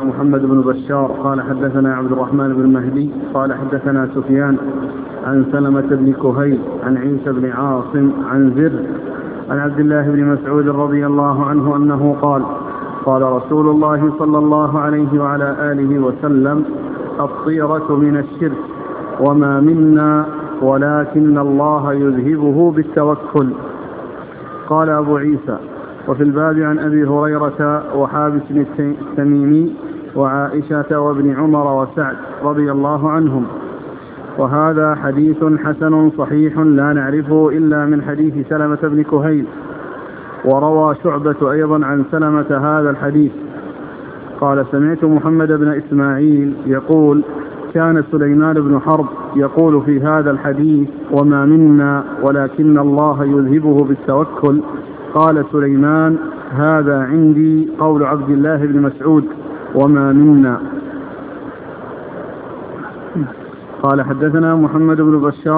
محمد بن بشار قال حدثنا عبد الرحمن بن مهدي قال حدثنا سفيان عن سلمة بن كهيل عن عيسى بن عاصم عن زر عن عبد الله بن مسعود رضي الله عنه أنه قال قال رسول الله صلى الله عليه وعلى آله وسلم الطيرة من الشرك وما منا ولكن الله يذهبه بالتوكل. قال أبو عيسى وفي الباب عن أبي هريرة وحابس التميمي وعائشة وابن عمر وسعد رضي الله عنهم. وهذا حديث حسن صحيح لا نعرفه إلا من حديث سلمة بن كهيل. وروى شعبة أيضا عن سلمة هذا الحديث قال سمعت محمد بن إسماعيل يقول كان سليمان بن حرب يقول في هذا الحديث وما منا ولكن الله يذهبه بالتوكل. قال سليمان هذا عندي قول عبد الله بن مسعود وما منا. قال حدثنا محمد بن بشار